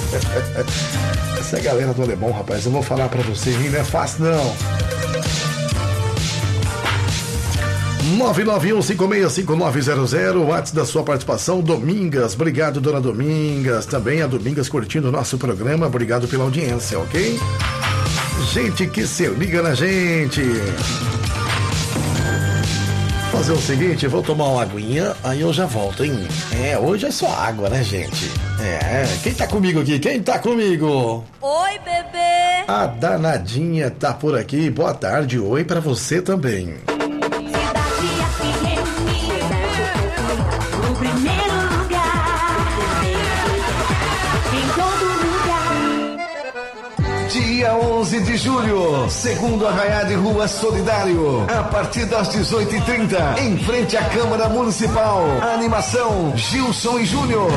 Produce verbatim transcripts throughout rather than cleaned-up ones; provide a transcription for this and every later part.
Essa galera do alemão, rapaz, eu vou falar pra você, hein? Não é fácil, não. nove nove um cinco seis cinco nove zero zero, o WhatsApp da sua participação. Domingas, obrigado, dona Domingas. Também a Domingas curtindo o nosso programa. Obrigado pela audiência, ok? Gente que se liga na gente. Fazer o seguinte, vou tomar uma aguinha, aí eu já volto, hein? É, hoje é só água, né, gente? É, quem tá comigo aqui? Quem tá comigo? Oi, bebê! A danadinha tá por aqui. Boa tarde, oi pra você também. No primeiro lugar, em todo lugar. Dia onze de julho, segundo Arraiá de Rua Solidário, a partir das dezoito e trinta, em frente à Câmara Municipal. A animação Gilson e Júnior.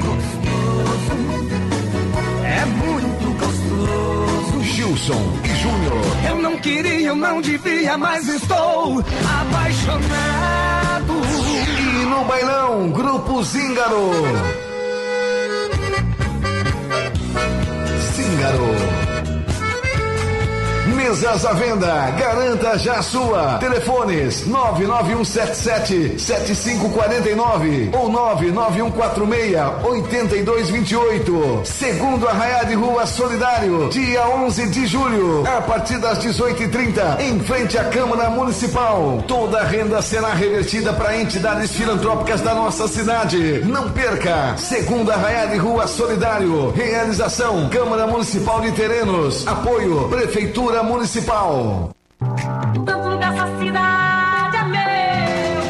É muito gostoso. Gilson e Júnior. Eu não queria, eu não devia, mas estou apaixonado. E no bailão, Grupo Zíngaro. Zíngaro. Mesas à venda, garanta já a sua. Telefones nove nove um sete sete sete cinco quatro nove ou nove nove um quatro seis oito dois dois oito. Segundo Arraiá de Rua Solidário, dia onze de julho, a partir das dezoito e trinta, em frente à Câmara Municipal. Toda a renda será revertida para entidades filantrópicas da nossa cidade. Não perca! Segundo Arraiá de Rua Solidário, realização Câmara Municipal de Terrenos, apoio Prefeitura Municipal. Tanto dessa cidade é meu.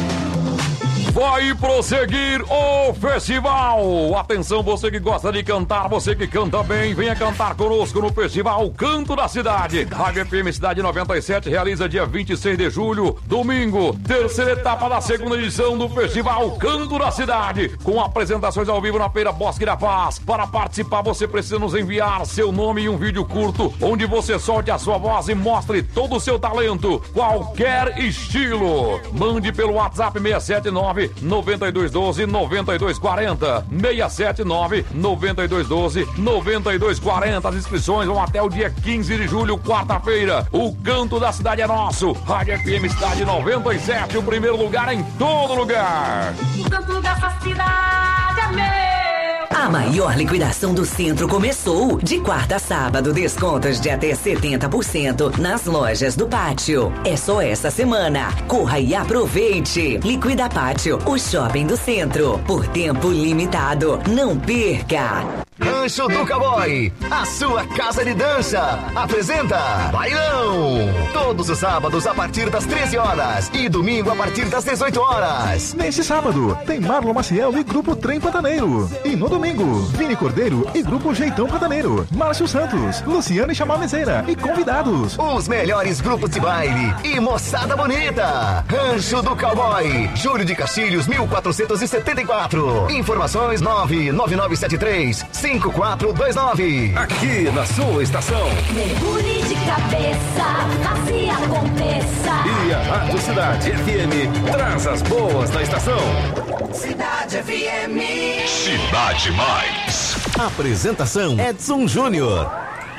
Vai prosseguir o festival. Atenção, você que gosta de cantar, você que canta bem, venha cantar conosco no festival Canto da Cidade. Rádio F M Cidade noventa e sete realiza dia vinte e seis de julho, domingo, terceira etapa da segunda edição do festival Canto da Cidade, com apresentações ao vivo na Feira Bosque da Paz. Para participar, você precisa nos enviar seu nome e um vídeo curto, onde você solte a sua voz e mostre todo o seu talento, qualquer estilo. Mande pelo WhatsApp seis sete nove nove dois um dois nove dois quatro zero, seis sete nove nove dois um dois nove dois quatro zero. As inscrições vão até o dia quinze de julho, quarta-feira. O Canto da Cidade é nosso. Rádio F M Cidade noventa e sete, o primeiro lugar em todo lugar. O canto dessa cidade é meu. A maior liquidação do centro começou. De quarta a sábado, descontos de até setenta por cento nas lojas do Pátio. É só essa semana. Corra e aproveite. Liquida Pátio, o shopping do centro. Por tempo limitado. Não perca. Rancho do Cowboy, a sua casa de dança, apresenta Bailão. Todos os sábados a partir das treze horas e domingo a partir das dezoito horas. Neste sábado, tem Marlon Maciel e Grupo Trem Pantaneiro. E no domingo, Vini Cordeiro e Grupo Jeitão Pantaneiro. Márcio Santos, Luciano e Chamamezeira e convidados. Os melhores grupos de baile e moçada bonita. Rancho do Cowboy, Júlio de Castilhos, mil quatrocentos e setenta e quatro. Informações nove nove nove sete três cinco quatro dois nove. Aqui na sua estação. Mergulhe de cabeça, macia aconteça. E a Rádio Cidade F M traz as boas da estação. Cidade F M. Cidade Mais. Apresentação Edson Júnior.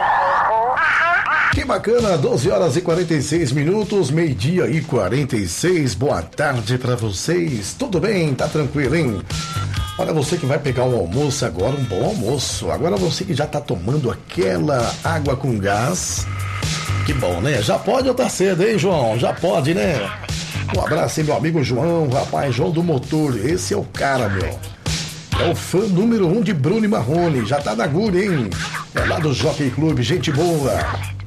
Que bacana, doze horas e quarenta e seis minutos, meio-dia e quarenta e seis. Boa tarde pra vocês. Tudo bem? Tá tranquilo, hein? Olha, você que vai pegar um almoço agora, um bom almoço. Agora você que já tá tomando aquela água com gás. Que bom, né? Já pode ou tá cedo, hein, João? Já pode, né? Um abraço aí, meu amigo João, rapaz, João do Motor. Esse é o cara, meu. É o fã número um de Bruno e Marrone. Já tá na agulha, hein? É lá do Jockey Club, gente boa.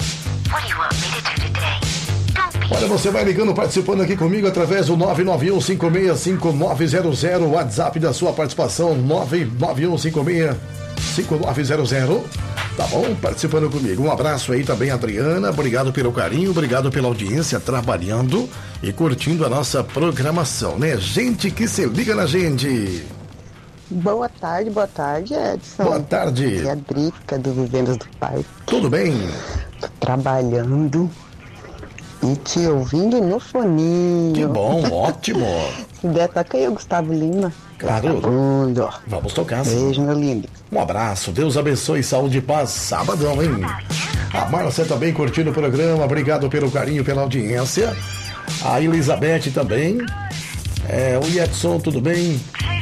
Olha, você vai ligando, participando aqui comigo através do nove nove um cinco seis cinco nove zero zero, o WhatsApp da sua participação, nove nove um cinco seis cinco nove zero zero. Tá bom? Participando comigo. Um abraço aí também, Adriana. Obrigado pelo carinho, obrigado pela audiência, trabalhando e curtindo a nossa programação, né? Gente que se liga na gente. Boa tarde, boa tarde, Edson. Boa tarde. Aqui é a Drica do Vivendas do Parque. Tudo bem? Tô trabalhando. E te ouvindo no foninho. Que bom, ótimo. Se der, toca aí o Gustavo Lima. Claro. Vagabundo. Vamos tocar, sim. Beijo, meu lindo. Um abraço, Deus abençoe, saúde e paz. Sabadão, hein? A Márcia também curtindo o programa. Obrigado pelo carinho, pela audiência. A Elizabeth também. É, o Edson, tudo bem?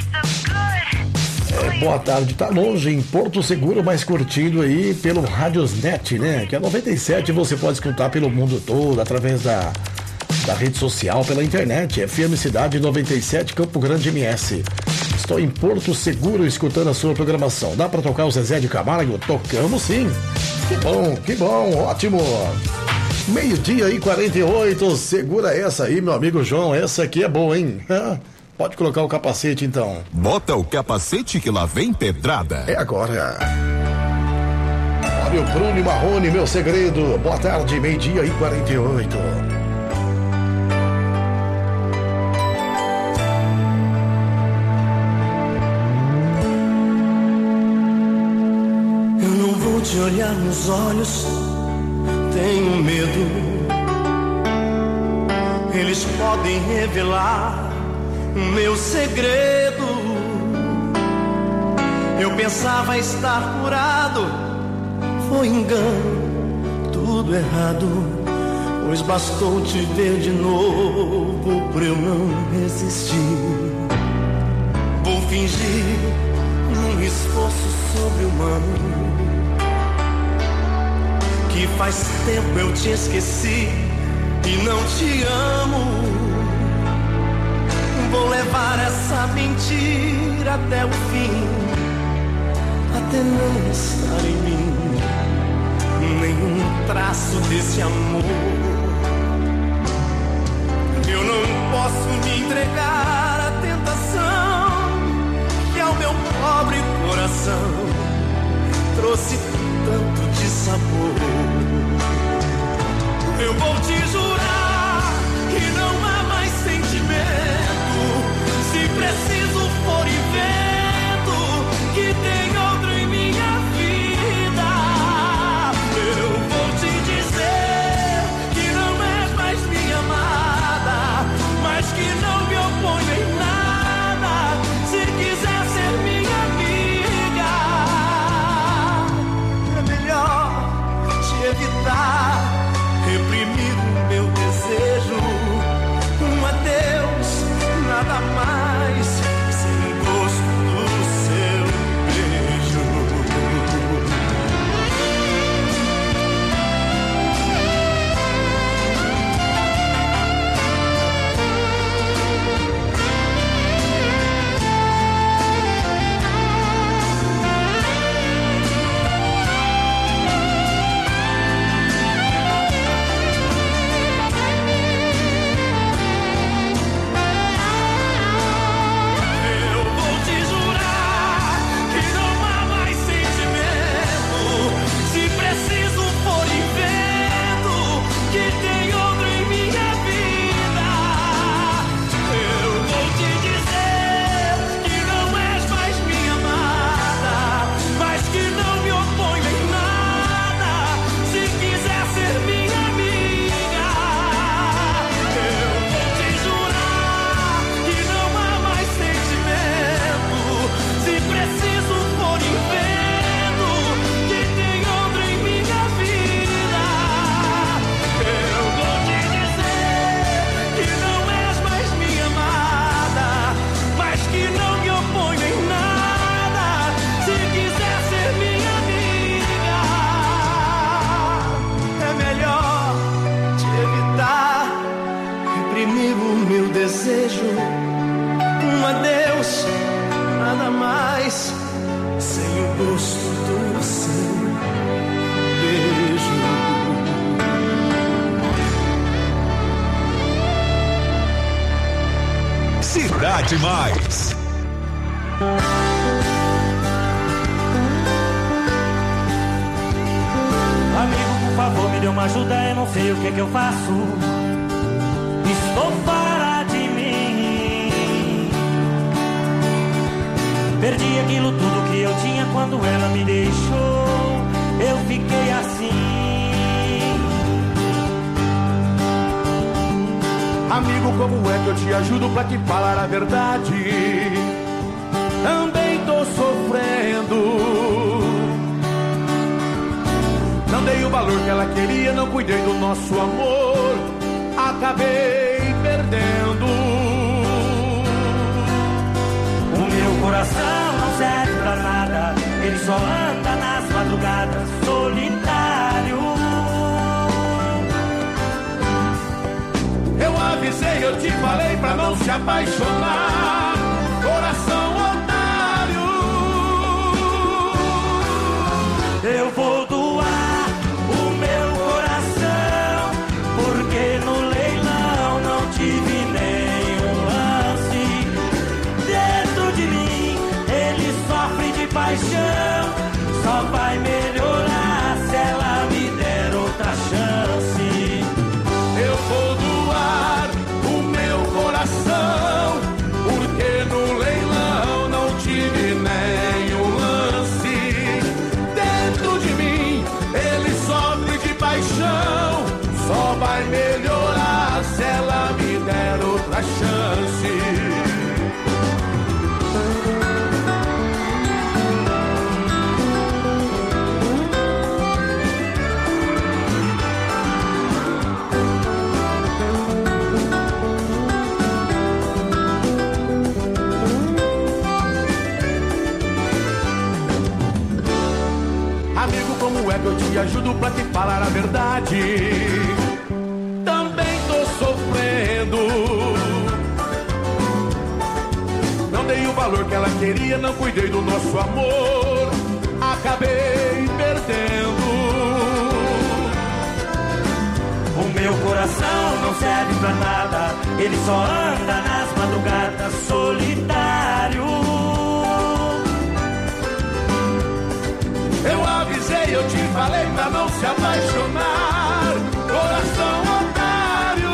É, boa tarde, tá longe, em Porto Seguro, mas curtindo aí pelo Radiosnet, né? Que é noventa e sete, você pode escutar pelo mundo todo, através da, da rede social, pela internet. F M Cidade noventa e sete, Campo Grande M S. Estou em Porto Seguro escutando a sua programação. Dá pra tocar o Zezé de Camargo? Tocamos sim. Que bom, que bom, ótimo. Meio-dia e quarenta e oito, segura essa aí, meu amigo João, essa aqui é boa, hein? Pode colocar o capacete, então. Bota o capacete que lá vem pedrada. É agora. Olha o Bruno e Marrone, meu segredo. Boa tarde, meio-dia e quarenta e oito. Eu não vou te olhar nos olhos, tenho medo. Eles podem revelar meu segredo. Eu pensava estar curado, foi engano, tudo errado. Pois bastou te ver de novo pra eu não resistir. Vou fingir num esforço sobre-humano que faz tempo eu te esqueci e não te amo. Vou levar essa mentira até o fim, até não estar em mim nenhum traço desse amor. Eu não posso me entregar à tentação que ao meu pobre coração trouxe tanto de sabor. Eu vou te jurar que não há mais sentimento. Se preciso for invento, que tem outro em minha vida. Eu vou te dizer que não és mais minha amada, mas que não me oponho em nada. Se quiser ser minha amiga, é melhor te evitar, reprimir o meu desejo. Um adeus, nada mais, sem o gosto do seu beijo. Cidade Mais. Amigo, por favor, me dê uma ajuda, eu não sei o que que eu faço. Estou fora de mim. Perdi aquilo tudo que eu tinha quando ela me deixou. Eu fiquei assim. Amigo, como é que eu te ajudo pra te falar a verdade? Também tô sofrendo. Não dei o valor que ela queria, não cuidei do nosso amor. Acabei perdendo. O meu coração não serve pra nada, ele só anda nas madrugadas, solitário. Eu avisei, eu te falei pra não se apaixonar, coração otário. Eu vou doar o meu coração, porque no leilão não tive nenhum lance. Dentro de mim ele sofre de paixão, só vai melhorar se ela me der outra chance. Eu vou doar o meu coração, porque no leilão não tive nenhum lance. Dentro de mim ele sofre de paixão, só vai melhorar se ela me der outra chance. Amigo, como é que eu te ajudo pra te falar a verdade? Também tô sofrendo. Não dei o valor que ela queria, não cuidei do nosso amor. Acabei perdendo. O meu coração não serve pra nada, ele só anda nas madrugadas, solitário. Eu avisei, eu te falei pra não se apaixonar, coração otário.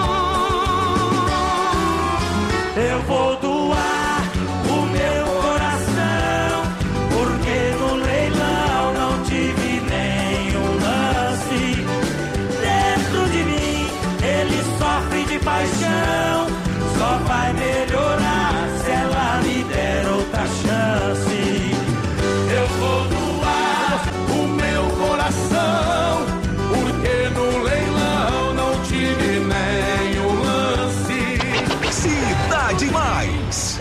Eu vou doar o meu coração, porque no leilão não tive nenhum lance. Dentro de mim ele sofre de paixão, só vai melhorar se ela me der outra chance. Eu vou doar o meu coração, porque no leilão não tive nenhum lance. Cidade Mais.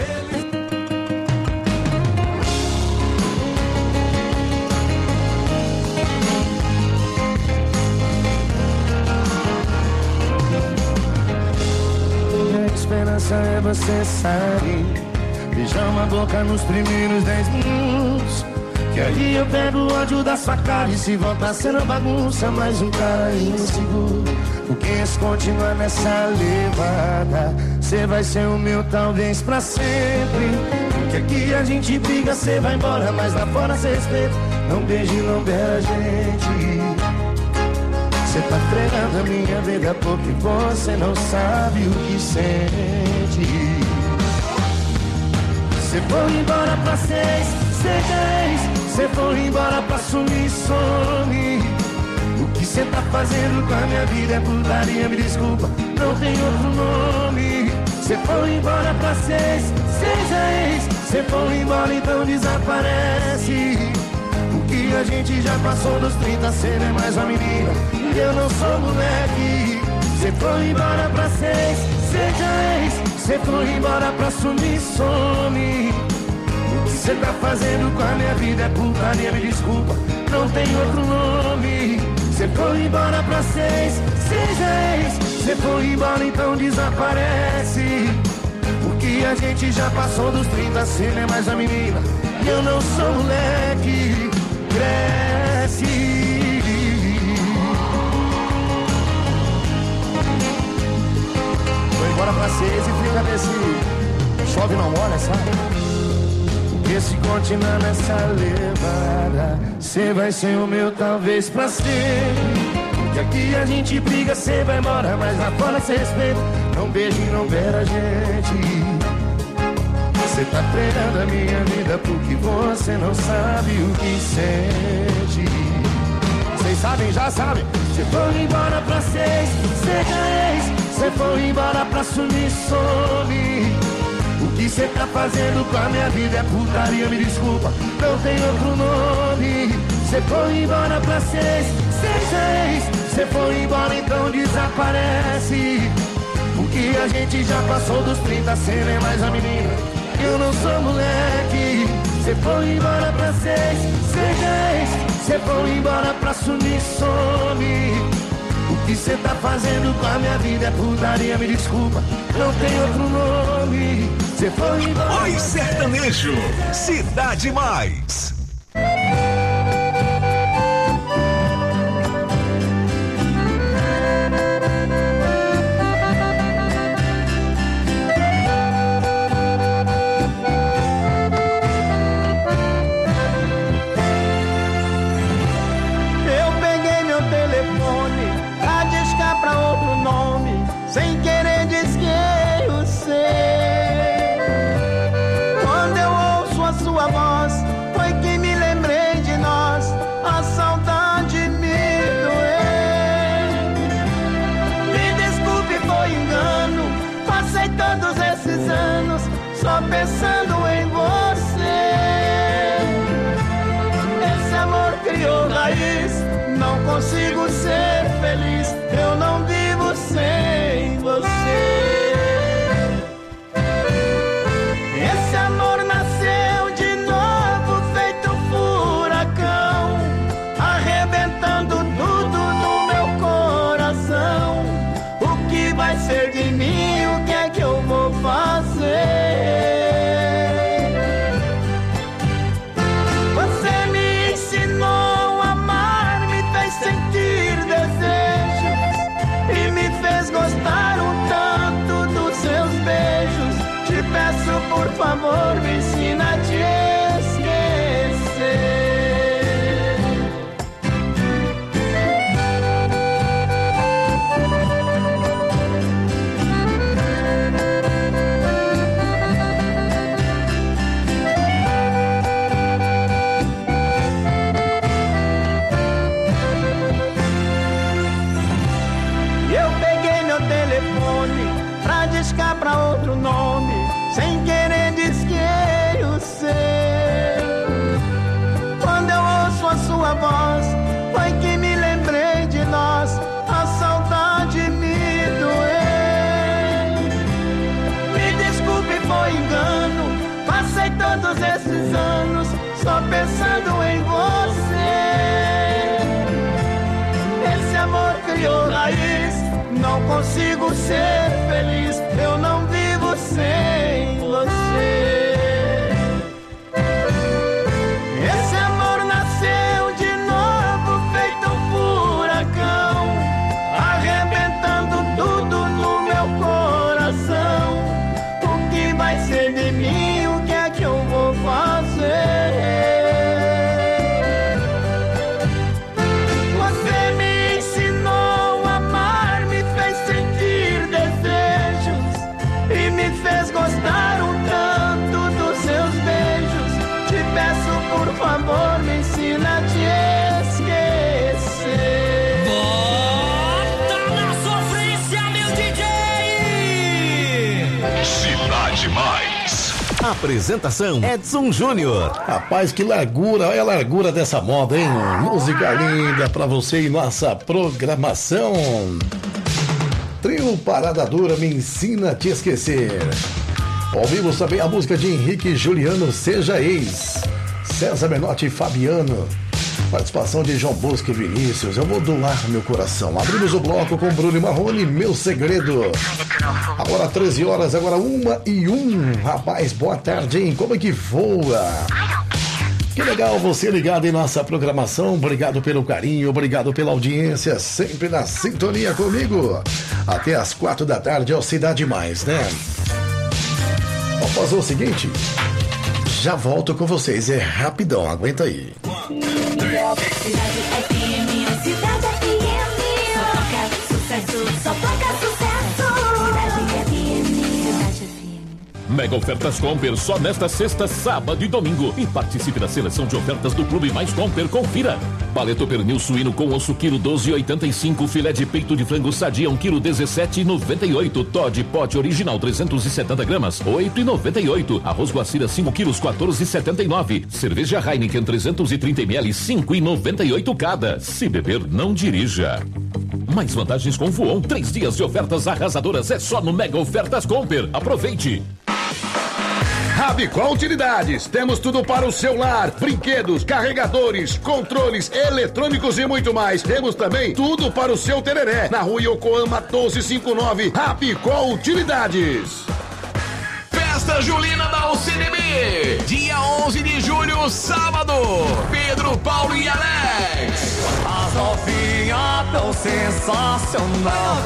Minha esperança é você sair, beijar uma boca nos primeiros dez minutos, que aí eu pego o ódio da sua cara. E se voltar sendo bagunça, mais um cara inseguro. Porque se continuar nessa levada, cê vai ser o meu talvez pra sempre. Porque aqui a gente briga, cê vai embora, mas lá fora cê respeita. Não beije, não beira a gente. Cê tá fregando a minha vida porque você não sabe o que sente. Cê foi embora pra seis, seja ex. Cê foi embora pra sumir, some. O que cê tá fazendo com a minha vida é putaria, me desculpa, não tem outro nome. Cê foi embora pra seis, seja ex. Cê foi embora, então desaparece. O que a gente já passou dos trinta, cê não é mais uma menina e eu não sou moleque. Cê foi embora pra seis, seja ex. Cê foi embora pra sumir, some. O que cê tá fazendo com a minha vida é putaria, me desculpa, não tem outro nome. Cê foi embora pra seis, seja ex. Cê foi embora, então desaparece. Porque a gente já passou dos trinta, cê não é mais a menina e eu não sou moleque. Cresce. Foi embora pra seis e fica desse chove não molha, sabe? Porque se continuar nessa levada, cê vai ser o meu talvez pra sempre. Porque aqui a gente briga, cê vai embora, mas lá fora cê respeita. Não beije, não beira a gente. Cê tá treinando a minha vida porque você não sabe o que sente. Vocês sabem, já sabem. Cê foi embora pra seis, seja ex. Cê foi embora pra sumir, some. O que cê tá fazendo com a minha vida é putaria, me desculpa, não tem outro nome. Cê foi embora pra seis, seja ex. Cê foi embora, então desaparece. Porque a gente já passou dos trinta, cê não é mais a menina, eu não sou moleque. Cê foi embora pra seis, seja ex. Cê foi embora pra sumir, some. O que cê tá fazendo com a minha vida é putaria, me desculpa, não tem outro nome. Cê foi embora. Oi, sertanejo, Cidade Mais. Sem querer disquei o seu. Quando eu ouço a sua voz, foi que me lembrei de nós. A saudade me doeu. Me desculpe, foi engano. Passei todos esses anos só pensando em você. Esse amor criou raiz, não consigo ser feliz. Eu não vivo sem você. Esse amor nasceu de novo, feito furacão, arrebentando tudo no meu coração. O que vai ser de mim? O que é que eu vou fazer? Você me ensinou a amar, me fez sentir desejos e me fez gostar um tanto dos seus beijos. Te peço, por favor, me ensina a te esquecer. Discar pra outro nome, sem querer disquei o seu. Quando eu ouço a sua voz, foi que me lembrei de nós. A saudade me doeu. Me desculpe, foi engano. Passei todos esses anos só pensando em você. Esse amor criou raiz, não consigo ser feliz, eu não vivo sem você. Esse amor nasceu de novo, feito um furacão, arrebentando tudo no meu coração. O que vai ser de mim? O que é que eu vou fazer? Fez gostar um tanto dos seus beijos. Te peço, por favor, me ensina a te esquecer. Bota na sofrência, meu D J! Cidade Mais. Apresentação Edson Júnior. Rapaz, que largura, olha a largura dessa moda, hein? Música linda pra você e nossa programação. Trio Parada Dura, me ensina a te esquecer. Ouvimos também a música de Henrique e Juliano, Seja Ex. César Menotti e Fabiano. Participação de João Bosco e Vinícius, Eu Vou Doar Meu Coração. Abrimos o bloco com Bruno e Marrone, Meu Segredo. Agora treze horas, agora uma e um. Rapaz, boa tarde, hein? Como é que voa? Que legal você ligado em nossa programação. Obrigado pelo carinho, obrigado pela audiência, sempre na sintonia comigo. Até as quatro da tarde é o Cidade Mais, né? Vamos fazer o seguinte, já volto com vocês, é rapidão, aguenta aí. Cidade F M, Cidade F M, só toca sucesso, só toca sucesso. Cidade F M, Cidade F M. Mega Ofertas Comper só nesta sexta, sábado e domingo. E participe da seleção de ofertas do Clube Mais Comper. Confira. Paleto pernil suíno com osso quilo doze e oitenta e cinco. Filé de peito de frango sadia um quilo dezessete e noventa e oito. Todd pote original trezentos e setenta gramas oito e noventa e oito. Arroz Guacira cinco quilos quatorze e setenta e nove. Cerveja Heineken trezentos e trinta mililitros cinco e noventa e oito cada. Se beber, não dirija. Mais vantagens com Voon. Três dias de ofertas arrasadoras é só no Mega Ofertas Comper. Aproveite. Rabicó Utilidades, temos tudo para o celular, brinquedos, carregadores, controles, eletrônicos e muito mais. Temos também tudo para o seu tereré, na rua Yokohama doze cinquenta e nove, Rabicó Utilidades. Festa Julina da U C D B, dia onze de julho, sábado, Pedro, Paulo e Alex. As novinhas tão sensacional.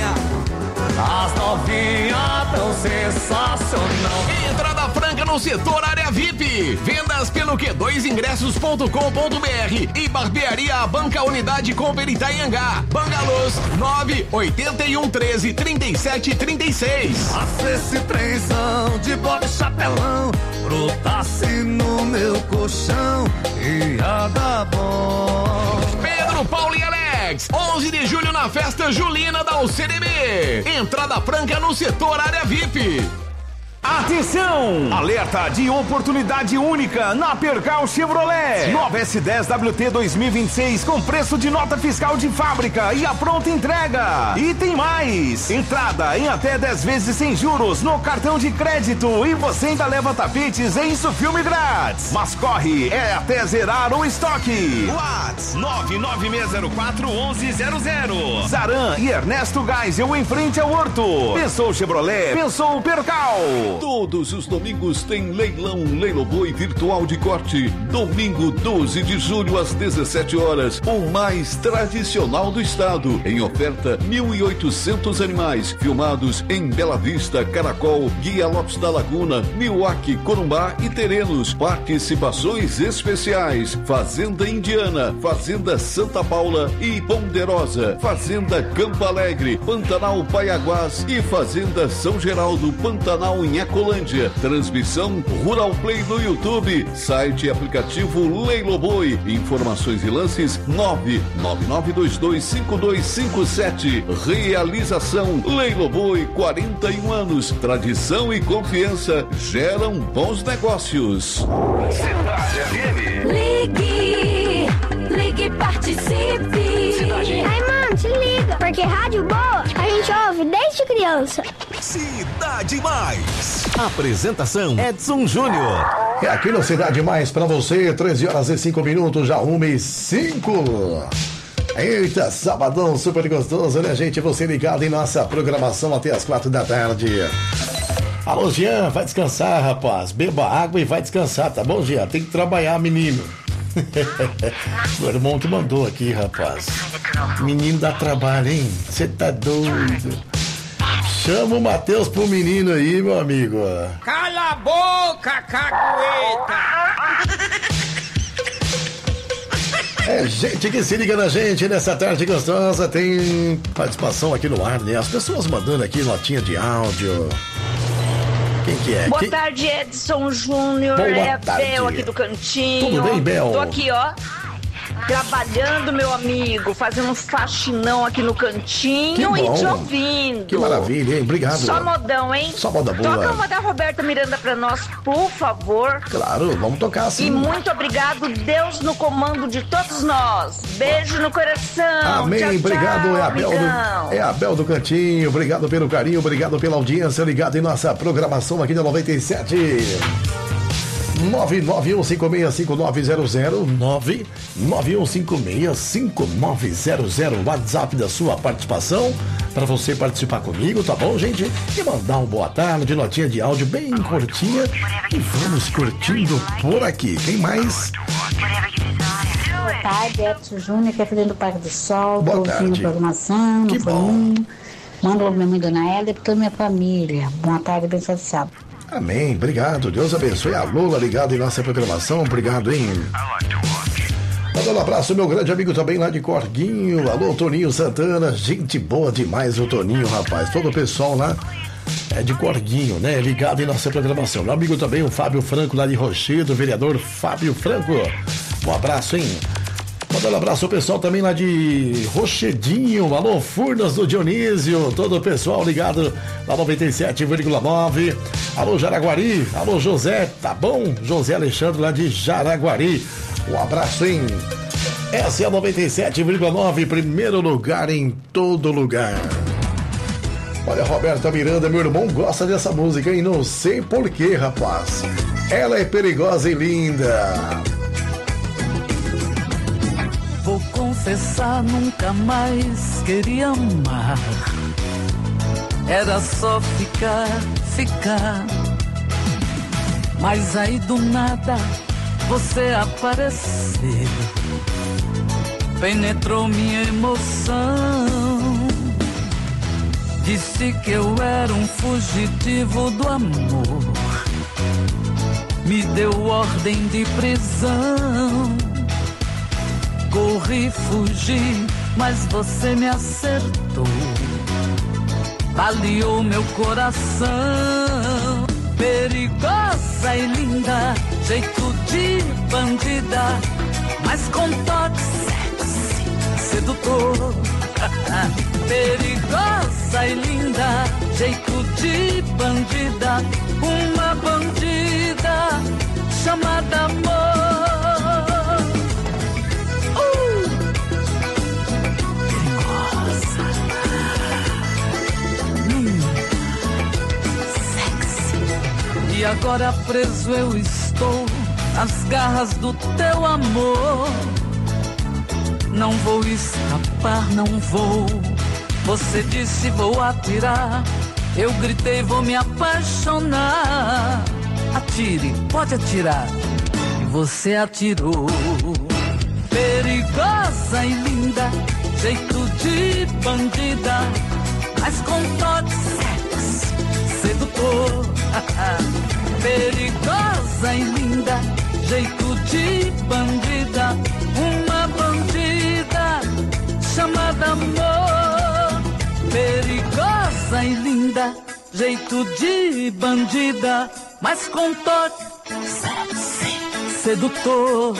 As novinhas tão sensacional. Entrada franca no setor área V I P. Vendas pelo Q dois ingressos ponto com ponto b r e Barbearia Banca Unidade Comper Itanhangá. Bangalôs nove oito um treze trinta e sete trinta e seis. Faça esse trenzão de bode chapelão, brotasse no meu colchão, ia dar bom. Pedro, Paulo e Alex, onze de julho na Festa Julina da U C D B. Entrada franca no setor área V I P. Atenção! Alerta de oportunidade única na Percal Chevrolet. Nova S dez W T dois mil e vinte e seis com preço de nota fiscal de fábrica e a pronta entrega. E tem mais! Entrada em até dez vezes sem juros no cartão de crédito e você ainda leva tapetes em Insufilme grátis. Mas corre, é até zerar o estoque. Whats nove nove seis zero quatro um um zero zero. Zaran e Ernesto Geisel em frente ao Horto. Pensou Chevrolet, pensou Percal. Todos os domingos tem leilão Leiloboi virtual de corte. Domingo doze de julho às dezessete horas, o mais tradicional do estado. Em oferta, mil e oitocentos animais filmados em Bela Vista, Caracol, Guia Lopes da Laguna, Milwaukee, Corumbá e Terenos. Participações especiais: Fazenda Indiana, Fazenda Santa Paula e Ponderosa, Fazenda Campo Alegre, Pantanal Paiaguás e Fazenda São Geraldo, Pantanal em Ecolândia. Transmissão Rural Play no YouTube, site e aplicativo Leiloboi. Informações e lances nove nove nove dois dois cinco dois cinco sete. Realização Leiloboi, quarenta e um anos. Tradição e confiança geram bons negócios. Cidade F M. Ligue, ligue, participe. Cidade. Ai, mano, se liga, porque rádio boa a gente ouve desde criança. Cidade Mais. Apresentação Edson Júnior. É aqui no Cidade Mais pra você, treze horas e cinco minutos, já uma e cinco. Eita, sabadão super gostoso, né, gente? Você ligado em nossa programação até as quatro da tarde. Alô, Jean, vai descansar, rapaz. Beba água e vai descansar, tá bom, Jean? Tem que trabalhar, menino. Meu irmão que mandou aqui, rapaz. Menino dá trabalho, hein? Você tá doido. Chama o Matheus pro menino aí, meu amigo. Cala a boca, cagueta! É gente que se liga na gente nessa tarde gostosa. Tem participação aqui no ar, né? As pessoas mandando aqui notinha de áudio. Quem que é? Boa Quem... tarde, Edson Júnior. Boa É a tarde. Bel aqui do Cantinho. Tudo bem, Bel? Tô aqui, ó, trabalhando, meu amigo, fazendo um faxinão aqui no Cantinho Que e bom. te ouvindo. Que maravilha, hein? Obrigado. Só modão, hein? Só moda boa. Toca uma da Roberta Miranda pra nós, por favor. Claro, vamos tocar sim. E muito obrigado, Deus no comando de todos nós. Beijo no coração. Amém, Tchau, obrigado, tchau, é a Bel do, amigão. é a Bel do Cantinho, obrigado pelo carinho, obrigado pela audiência, ligado em nossa programação aqui da noventa e sete. nove nove um cinco seis cinco nove zero zero, nove nove um cinco seis cinco nove zero zero, WhatsApp da sua participação, para você participar comigo, tá bom, gente? E mandar um boa tarde, notinha de áudio bem curtinha, e vamos curtindo por aqui. Quem mais? Boa tarde, Edson Júnior, que é filho do Parque do Sol. Boa tô ouvindo tarde. a programação, Que no bom. foninho. Manda o minha mãe, Dona Ela, e pra toda a minha família. Boa tarde, abençoado sábado. Amém, obrigado, Deus abençoe a Lula ligado em nossa programação, obrigado, hein? Mandando um abraço, meu grande amigo também lá de Corguinho, alô, Toninho Santana, gente boa demais o Toninho, rapaz, todo o pessoal lá é de Corguinho, né? Ligado em nossa programação. Meu amigo também, o Fábio Franco, lá de Rochedo, o vereador Fábio Franco. Um abraço, hein? Mandando um abraço ao pessoal também lá de Rochedinho. Alô, Furnas do Dionísio. Todo o pessoal ligado na noventa e sete vírgula nove. Alô, Jaraguari. Alô, José. Tá bom? José Alexandre lá de Jaraguari. Um abraço, hein? Essa é a noventa e sete vírgula nove, primeiro lugar em todo lugar. Olha, Roberta Miranda, meu irmão gosta dessa música, hein? Não sei porquê, rapaz. Ela é perigosa e linda. Vou confessar, nunca mais queria amar. Era só ficar, ficar. Mas aí do nada você apareceu. Penetrou minha emoção. Disse que eu era um fugitivo do amor. Me deu ordem de prisão. Corri, fugi, mas você me acertou. Baleou meu coração. Perigosa e linda, jeito de bandida, mas com toque sexy, sedutor. Perigosa e linda, jeito de bandida, uma bandida chamada amor. E agora preso eu estou nas garras do teu amor. Não vou escapar, não vou. Você disse vou atirar. Eu gritei vou me apaixonar. Atire, pode atirar. E você atirou. Perigosa e linda, jeito de bandida, mas com toque sexy, sedutor. Perigosa e linda, jeito de bandida, uma bandida chamada amor. Perigosa e linda, jeito de bandida, mas com toque sexy, sedutor.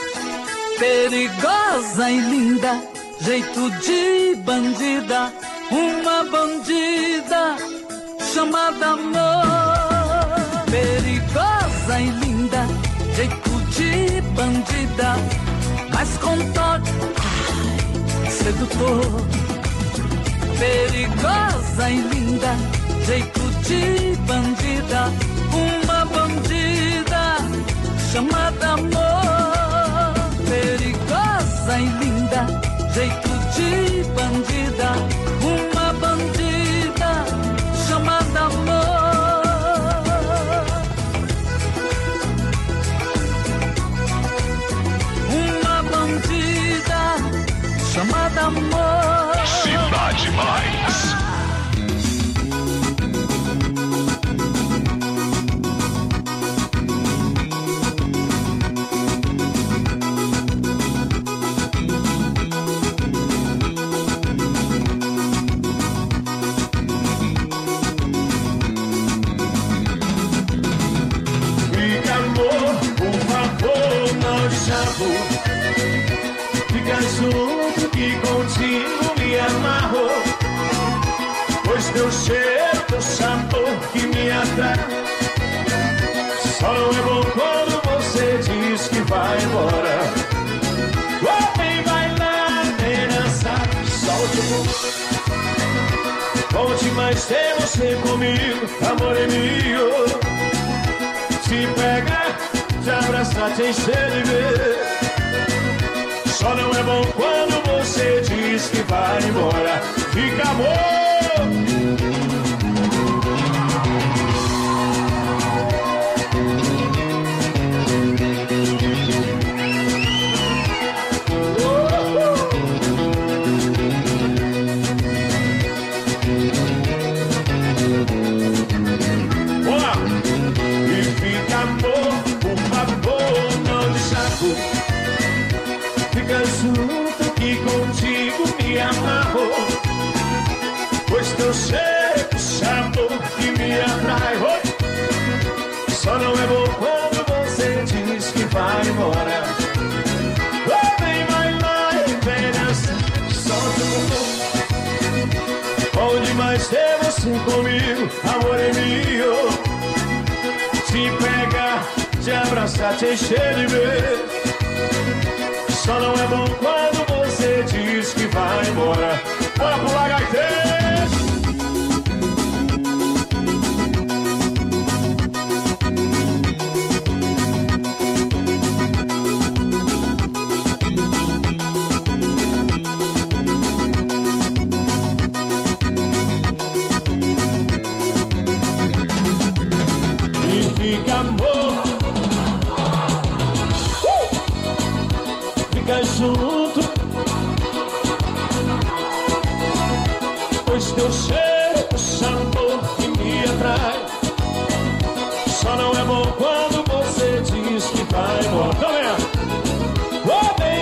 Perigosa e linda, jeito de bandida, uma bandida chamada amor. Perigosa e linda, jeito de bandida, mas com toque ai, sedutor. Perigosa e linda, jeito de bandida, uma bandida chamada amor. Perigosa e linda, jeito de bandida, uma bandida chamada amor. Uma bandida chamada amor. Cidade Mais. Fica junto que contigo me amarro, pois teu cheiro, teu sabor que me atrai. Só não é bom quando você diz que vai embora. Oh, vem bailar, vem dançar, solte o bumbum. Conte mais ter você comigo, amor é meu. Te pegar, te abraçar, te encher de ver. Só não é bom quando você diz que vai embora. Fica amor. Olá. E fica amor, por favor, não de saco. Fica junto que contigo me amarro, pois teu cheiro, sabor que me não é bom quando você diz que vai embora. Oh, vem, vai lá e vem dançar. Solta o bumbum. Bom demais ter você comigo, amor é meu. Te pegar, te abraçar, te encher de beijo. Só não é bom quando você diz que vai embora. Bora pular, gaiteiro. Amor, uh! Fica junto, pois teu cheiro, puxa amor que me atrai. Só não é bom quando você diz que vai embora. Tá vendo? Oh, bem.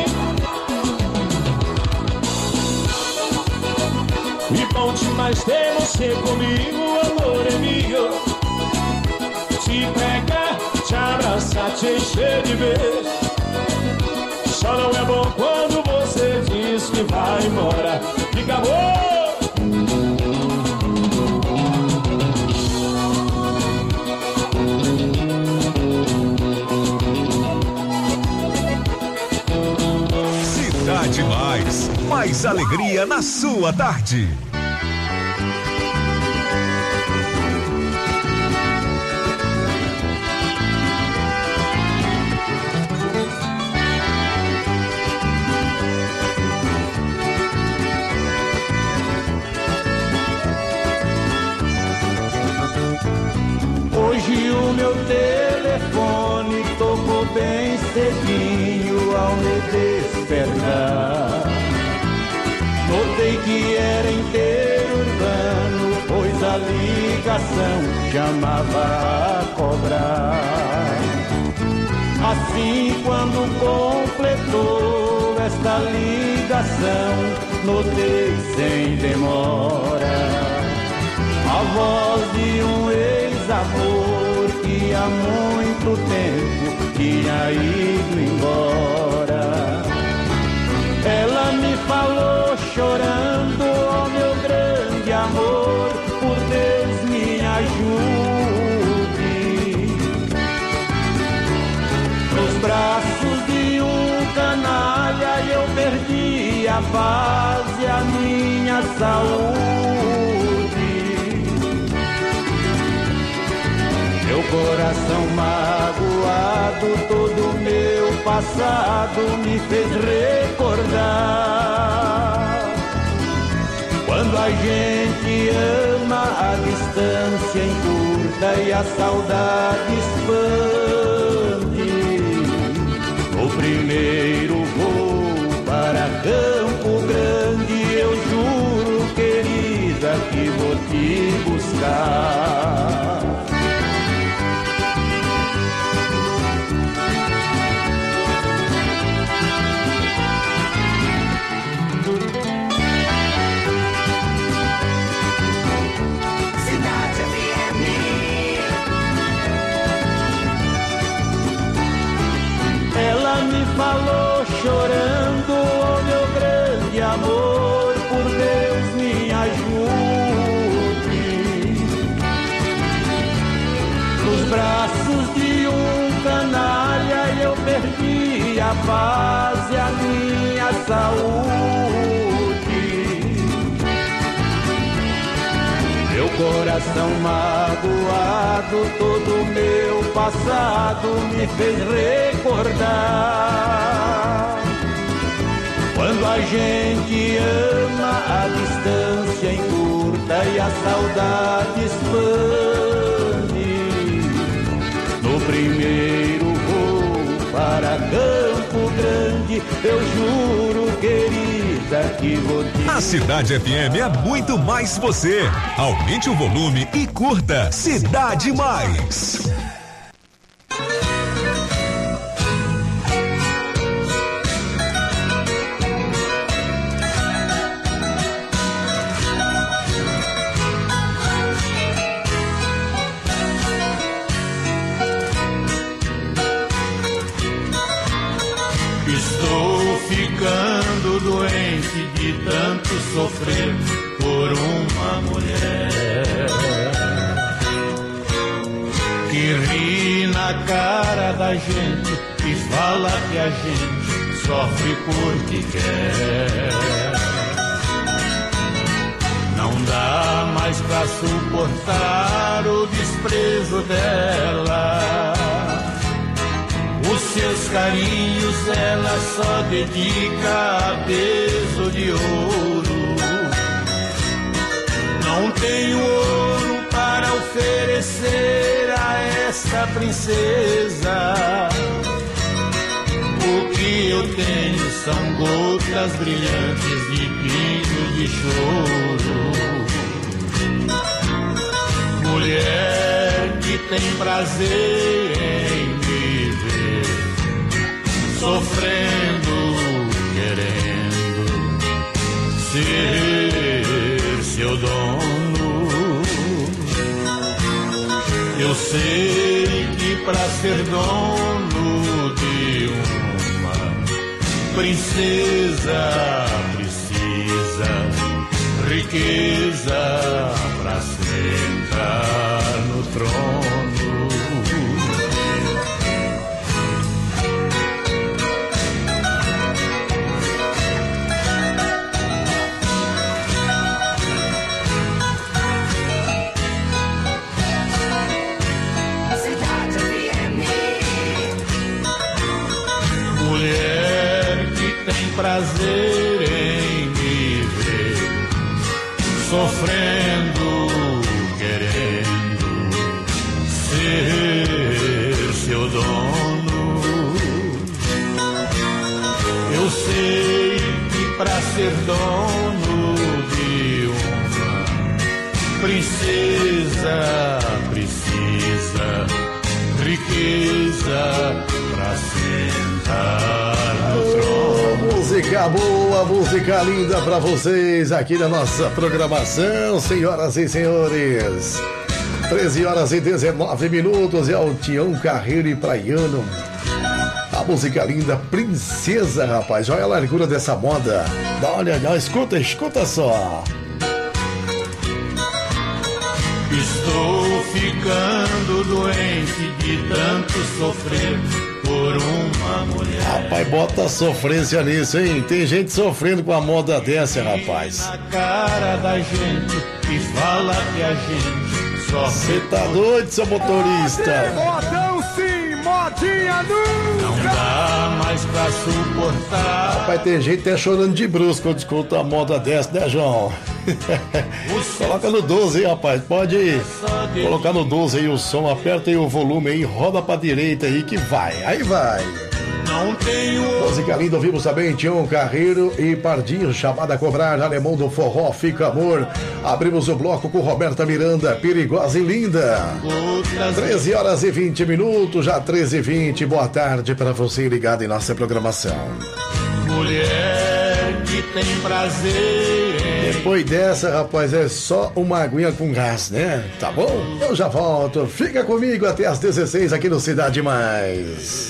E bom demais ter você comigo, amor é meu. Te pegar, te abraçar, te encher de beijo. Só não é bom quando você diz que vai embora. Fica bom. Cidade Mais. Mais alegria na sua tarde. Hoje o meu telefone tocou bem cedinho ao me despertar. Notei que era inteiro urbano, pois a ligação chamava a cobrar. Assim, quando completou esta ligação, notei sem demora a voz de um ex-amor que há muito tempo tinha ido embora. Ela me falou chorando, oh meu grande amor, por Deus me ajude. Nos braços de um canalha eu perdi a paz e a minha saúde. Meu coração magoado, todo meu passado me fez recordar. Quando a gente ama, a distância encurta e a saudade expande. O primeiro voo para Campo Grande, eu juro, querida, que vou te buscar. Falou chorando, oh meu grande amor, por Deus me ajude. Nos braços de um canalha eu perdi a paz e a minha saúde. Meu coração magoado, todo meu passado me fez recordar. Quando a gente ama, a distância encurta e a saudade expande. No primeiro voo para Campo Grande, eu juro, querida, que vou te... A Cidade F M é muito mais você. Aumente o volume e curta Cidade Mais. doente de tanto sofrer por uma mulher que ri na cara da gente e fala que a gente sofre porque quer. Não dá mais pra suportar o desprezo dela. Os seus carinhos ela só dedica a peso de ouro. Não tenho ouro para oferecer a esta princesa. O que eu tenho são gotas brilhantes de pingo de choro. Mulher que tem prazer em me ver sofrendo, querendo ser seu dono. Eu sei que pra ser dono de uma princesa precisa riqueza pra sentar no trono. Prazer em me ver sofrendo, querendo ser seu dono. Eu sei que pra ser dono de uma princesa precisa riqueza pra sentar no trono. Música boa, música linda pra vocês aqui na nossa programação, senhoras e senhores. treze horas e dezenove minutos, é o Tião Carreiro e Praiano. A música linda, Princesa, rapaz. Olha a largura dessa moda. Dá uma olhada, escuta, escuta só. Estou ficando doente de tanto sofrer por uma mulher. Rapaz, bota sofrência nisso, hein? Tem gente sofrendo com a moda dessa, rapaz. Na cara da gente e fala que a gente sofre. Você tá doido, seu motorista? Modão sim, modinha nunca. Não dá mais pra suportar. Rapaz, tem gente até chorando de brusco quando escuta a moda dessa, né, João? Coloca no doze aí, rapaz. Pode colocar no doze aí o som, aperta aí o volume aí, roda pra direita aí que vai. Aí vai. Não tenho. Música linda, ouvimos também Tião Carreiro e Pardinho, chamada a cobrar, alemão do forró, Fica Amor. Abrimos o bloco com Roberta Miranda, Perigosa e Linda. treze horas e vinte minutos, já treze e vinte. Boa tarde pra você ligado em nossa programação. Mulher que tem prazer. Depois dessa, rapaz, é só uma aguinha com gás, né? Tá bom? Eu já volto. Fica comigo até às dezesseis aqui no Cidade Mais.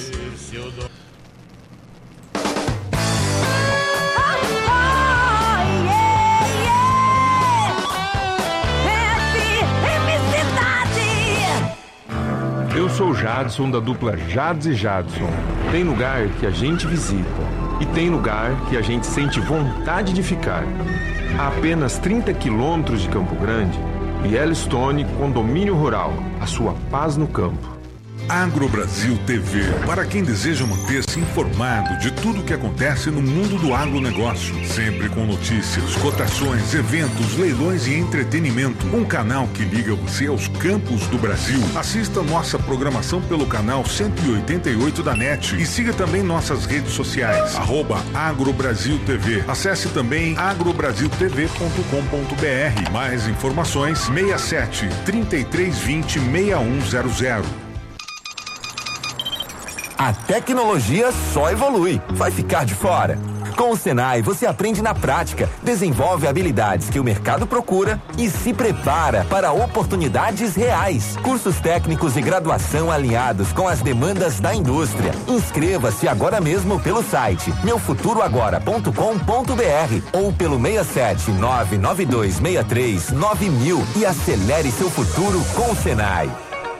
Eu sou o Jadson da dupla Jads e Jadson. Tem lugar que a gente visita e tem lugar que a gente sente vontade de ficar. A apenas trinta quilômetros de Campo Grande, Yellowstone Condomínio Rural, a sua paz no campo. AgroBrasil T V, para quem deseja manter-se informado de tudo o que acontece no mundo do agronegócio, sempre com notícias, cotações, eventos, leilões e entretenimento. Um canal que liga você aos campos do Brasil. Assista nossa programação pelo canal cento e oitenta e oito da NET e siga também nossas redes sociais, arroba AgroBrasil T V. Acesse também agrobrasil t v ponto com ponto b r. Mais informações, seis sete, trinta e três vinte, seis um zero zero. A tecnologia só evolui. Vai ficar de fora? Com o Senai, você aprende na prática, desenvolve habilidades que o mercado procura e se prepara para oportunidades reais. Cursos técnicos e graduação alinhados com as demandas da indústria. Inscreva-se agora mesmo pelo site meu futuro agora ponto com ponto b r ou pelo seis sete nove nove dois seis três nove mil e acelere seu futuro com o Senai.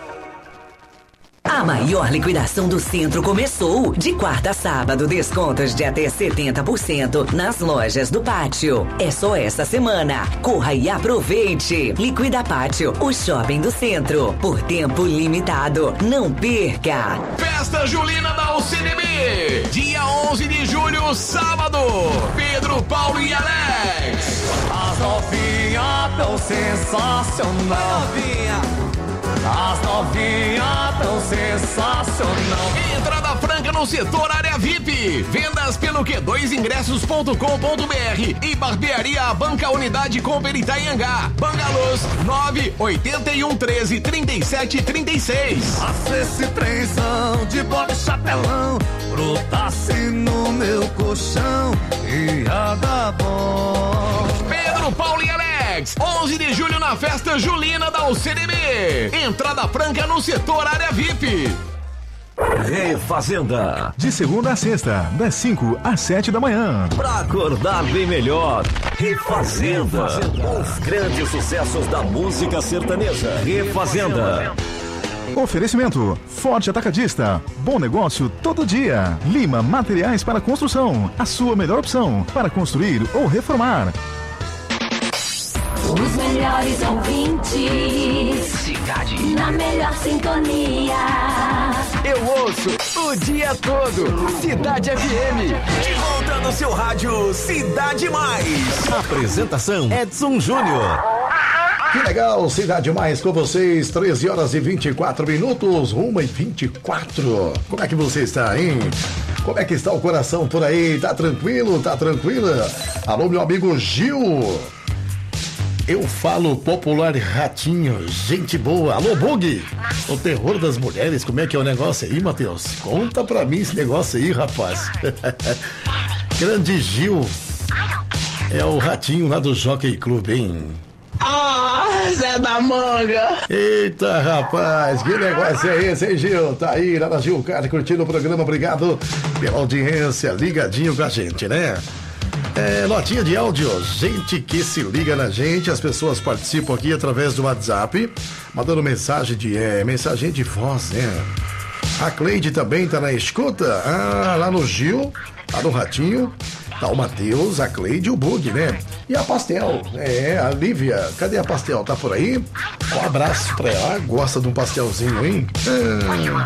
A maior liquidação do centro começou. De quarta a sábado, descontos de até setenta por cento nas lojas do Pátio. É só essa semana. Corra e aproveite. Liquida Pátio, o shopping do centro. Por tempo limitado. Não perca. Festa Julina da U C D B. Dia onze de julho, sábado. Pedro, Paulo e Alex. As novinhas tão sensacional. As novinhas tão sensacional. Entrada franca no setor área V I P. Vendas pelo Q dois ingressos ponto com ponto b r e Barbearia Banca Unidade Cooper Itanhangá. Bangalôs nove oito um treze trinta e sete trinta e seis. Faça esse trenzão de bode chapelão, brotasse no meu colchão, ia dar bom. Pedro, Paulo e Alex, onze de julho na festa julina da U C D B. Entrada franca no setor área V I P. Refazenda. De segunda a sexta, das cinco às sete da manhã. Pra acordar bem melhor. Refazenda. Refazenda. Os grandes sucessos da música sertaneja. Refazenda. Oferecimento: Forte Atacadista. Bom negócio todo dia. Lima Materiais para Construção. A sua melhor opção para construir ou reformar. Os melhores ouvintes. Cidade. Na melhor sintonia. Eu ouço o dia todo. Cidade F M. De volta no seu rádio Cidade Mais. Apresentação: Edson Júnior. Que legal, Cidade Mais com vocês, treze horas e vinte e quatro minutos, uma e vinte e quatro. Como é que você está, hein? Como é que está o coração por aí? Tá tranquilo? Tá tranquila? Alô, meu amigo Gil. Eu falo popular ratinho, gente boa. Alô, Bug, o terror das mulheres, como é que é o negócio aí, Matheus? Conta pra mim esse negócio aí, rapaz. Grande Gil, é o ratinho lá do Jockey Club, hein? Ah, Zé da Manga. Eita, rapaz, que negócio é esse, hein, Gil? Tá aí, lá na Gil Card, curtindo o programa, obrigado pela audiência, ligadinho com a gente, né? É, notinha de áudio, gente que se liga na gente, as pessoas participam aqui através do WhatsApp, mandando mensagem de, é, mensagem de voz, né? A Cleide também tá na escuta, ah, lá no Gil, lá no Ratinho, tá o Matheus, a Cleide e o Bug, né? E a Pastel, é, a Lívia, cadê a Pastel? Tá por aí? Um abraço pra ela, gosta de um pastelzinho, hein? Ah.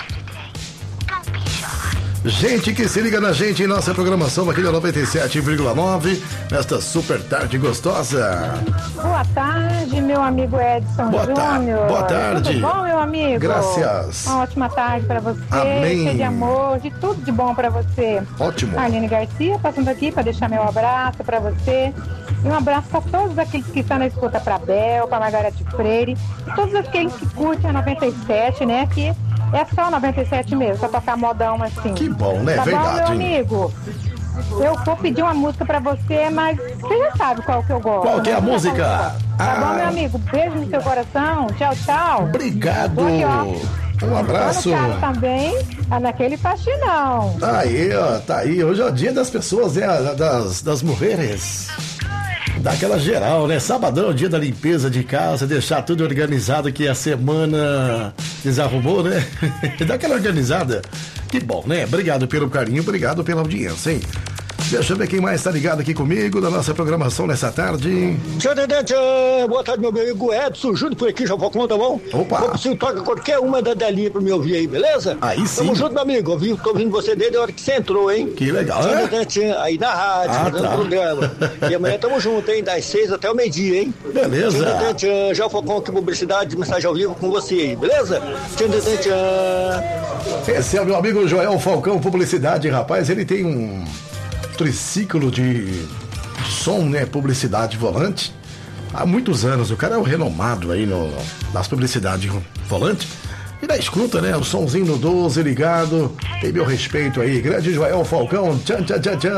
Gente que se liga na gente em nossa programação aqui da noventa e sete vírgula nove, nesta super tarde gostosa. Boa tarde, meu amigo Edson Boa Júnior. Ta- boa tarde. Tudo bom, meu amigo? Graças. Uma ótima tarde pra você. Amém. Cheio de amor, de tudo de bom pra você. Ótimo. Aline Garcia, passando aqui pra deixar meu abraço pra você. E um abraço pra todos aqueles que estão na escuta, pra Bel, pra Margarete Freire, todos aqueles que curtem a noventa e sete, né? Que é só noventa e sete mesmo, pra tocar modão assim. Que bom, né? Tá Verdade, bom, meu hein? amigo? Eu vou pedir uma música pra você, mas você já sabe qual que eu gosto. Qual que é a né? música? Tá Ah. bom, meu amigo? Beijo no seu coração. Tchau, tchau. Obrigado. Tô aqui, ó. Um abraço. Tô no carro também, tá naquele faxinão. Tá aí, ó, tá aí. Hoje é o dia das pessoas, né? Das, das mulheres. Daquela geral, né? Sabadão, dia da limpeza de casa, deixar tudo organizado que a semana desarrumou, né? Daquela organizada. Que bom, né? Obrigado pelo carinho, obrigado pela audiência, hein? Deixa eu ver quem mais tá ligado aqui comigo na nossa programação nessa tarde. Tchau, tchau, tchau. Boa tarde, meu amigo Edson Júnior por aqui, já vou contar, tá bom? Opa! Eu preciso tocar qualquer uma da Delinha pra me ouvir aí, beleza? Aí sim. Tamo junto, meu amigo. Eu vi, tô ouvindo você desde a hora que você entrou, hein? Que legal, tchau, né? tchau, tchau, aí na rádio, Ah, fazendo tá. programa. E amanhã tamo junto, hein? Das seis até o meio-dia, hein? Beleza. Tchau, tchau, tchau. Já Focão aqui, publicidade, mensagem ao vivo com você aí, beleza? Tchau, tchau, tchau. Esse é o meu amigo Joel Falcão, publicidade, rapaz. Ele tem um triciclo de som, né? Publicidade volante. Há muitos anos. O cara é o renomado aí no, nas publicidades volante. E da escuta, né? O somzinho no doze ligado. Tem meu respeito aí. Grande Joel Falcão. Tchan, tchan, tchan, tchan.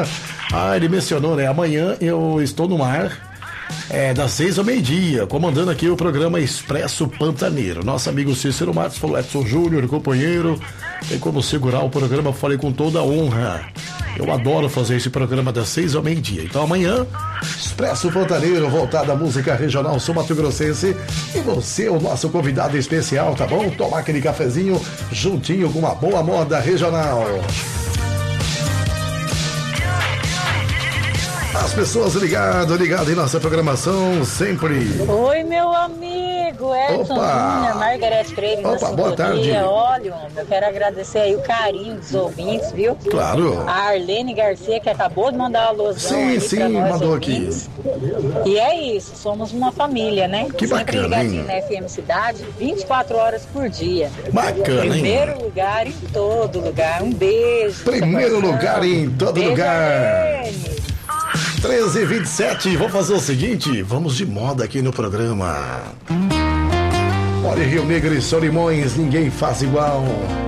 Ah, ele mencionou, né? Amanhã eu estou no ar, é, das seis ao meio-dia, comandando aqui o programa Expresso Pantaneiro. Nosso amigo Cícero Matos falou, Edson Júnior, companheiro, tem como segurar o programa, falei com toda a honra. Eu adoro fazer esse programa das seis ao meio-dia. Então amanhã, Expresso Pantaneiro, voltado à música regional sul-mato-grossense. E você, o nosso convidado especial, tá bom? Tomar aquele cafezinho juntinho com uma boa moda regional. As pessoas ligadas, ligadas em nossa programação, sempre. Oi, meu amigo, Edson Júnior, Margarete Freire. Opa, boa tarde. Olha, eu quero agradecer aí o carinho dos ouvintes, viu? Claro. A Arlene Garcia, que acabou de mandar uma alusão sim, aí sim, pra nós mandou ouvintes. Aqui. E é isso, somos uma família, né? Que Sempre bacana, ligadinho hein? na F M Cidade, vinte e quatro horas por dia. Bacana, hein? Primeiro lugar em todo lugar. Um beijo. Primeiro lugar em todo beijo, lugar. Arlene. treze e vinte e sete, vamos fazer o seguinte, vamos de moda aqui no programa. Olha, Rio Negro e Solimões, ninguém faz igual.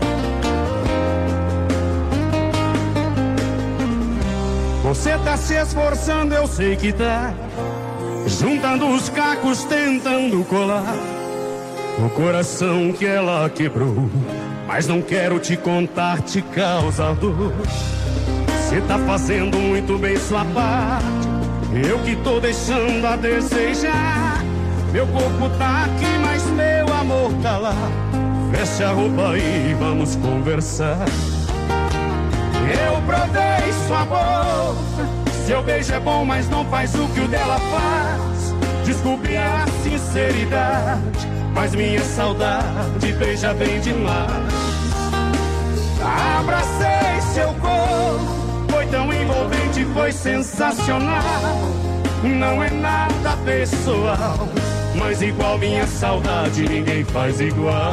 Você tá se esforçando, eu sei que tá, juntando os cacos, tentando colar o coração que ela quebrou, mas não quero te contar, te causa dor. Você tá fazendo muito bem sua parte, eu que tô deixando a desejar. Meu corpo tá aqui, mas meu amor tá lá. Fecha a roupa e vamos conversar. Eu provei sua boca, seu beijo é bom, mas não faz o que o dela faz. Desculpe a sinceridade, mas minha saudade beija bem demais. Abracei seu corpo, foi tão envolvente, foi sensacional. Não é nada pessoal, mas igual minha saudade ninguém faz igual.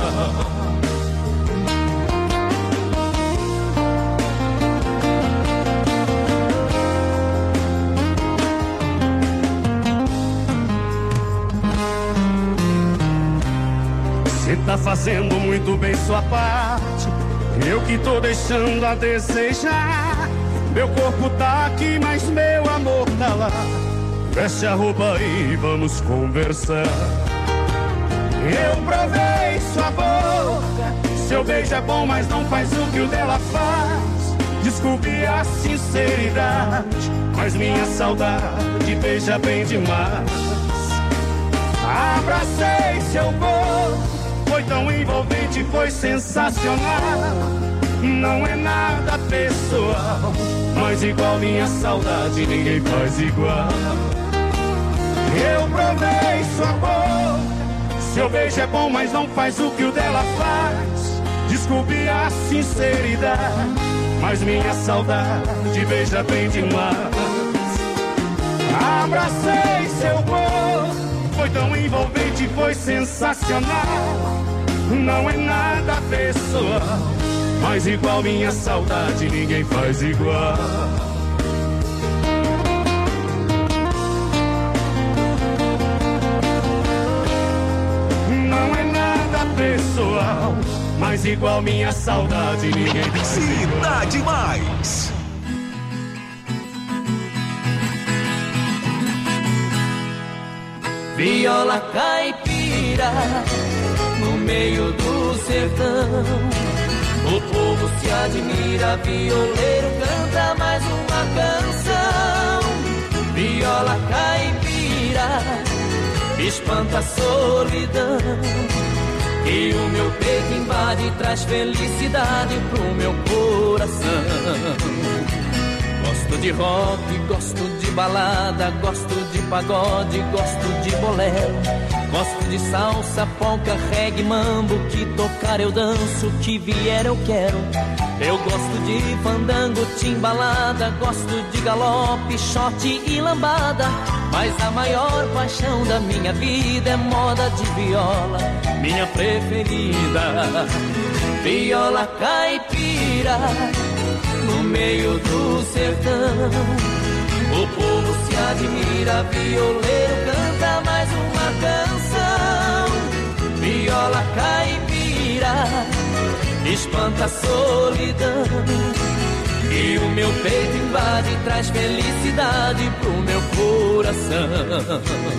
Você tá fazendo muito bem sua parte, eu que tô deixando a desejar. Meu corpo tá aqui, mas meu amor tá lá. Fecha a roupa e vamos conversar. Eu provei sua boca, seu beijo é bom, mas não faz o que o dela faz. Desculpe a sinceridade, mas minha saudade beija bem demais. Abracei seu corpo, foi tão envolvente, foi sensacional. Não é nada pessoal, mas igual minha saudade ninguém faz igual. Eu provei sua boca, seu beijo é bom, mas não faz o que o dela faz. Desculpe a sinceridade, mas minha saudade beija bem demais. Abracei seu corpo, foi tão envolvente, foi sensacional. Não é nada pessoal, mas igual minha saudade ninguém faz igual. Não é nada pessoal, mas igual minha saudade ninguém faz igual. Cidade Mais. Viola caipira no meio do sertão. O povo se admira, violeiro canta mais uma canção. Viola caipira espanta a solidão, e o meu peito invade e traz felicidade pro meu coração. Gosto de rock, gosto de balada, gosto de pagode, gosto de bolero, gosto de salsa, polca, reggae, mambo, que tocar eu danço, que vier eu quero. Eu gosto de fandango, timbalada, gosto de galope, shot e lambada, mas a maior paixão da minha vida é moda de viola, minha preferida. Viola caipira no meio do sertão, o povo se admira, violeiro canta mais uma canção. Viola caipira espanta a solidão, E o meu peito invade e traz felicidade pro meu coração.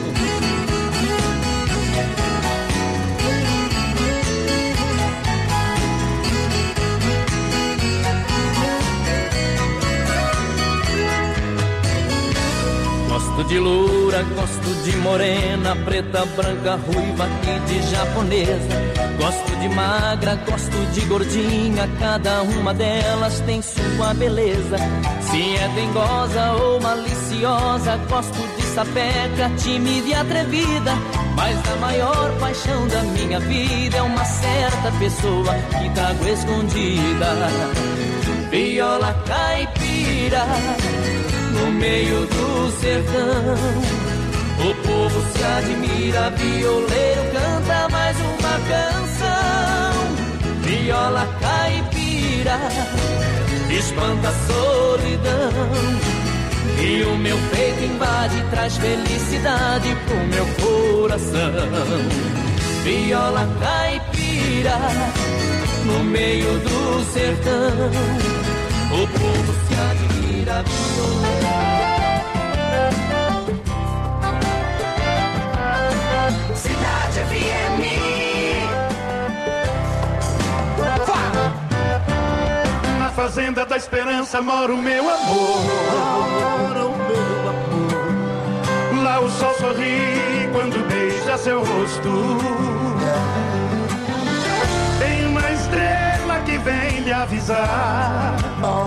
Gosto de loura, gosto de morena, preta, branca, ruiva e de japonesa. Gosto de magra, gosto de gordinha, cada uma delas tem sua beleza. Se é dengosa ou maliciosa, gosto de sapeca, tímida e atrevida. Mas a maior paixão da minha vida é uma certa pessoa que trago escondida. Viola caipira no meio do sertão, o povo se admira, violeiro canta mais uma canção. Viola caipira espanta a solidão, e o meu peito invade e traz felicidade pro meu coração. Viola caipira no meio do sertão, o povo se admira, violeiro. Cidade F M. Na fazenda da esperança mora o meu amor. Mora o meu amor. Lá o sol sorri quando beija seu rosto. Tem uma estrela que vem lhe avisar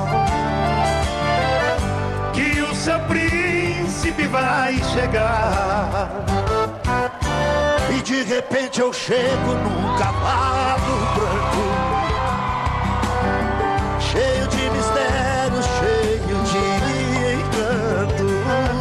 que o seu príncipe vai chegar. E de repente eu chego num cavalo branco, cheio de mistério, cheio de encanto.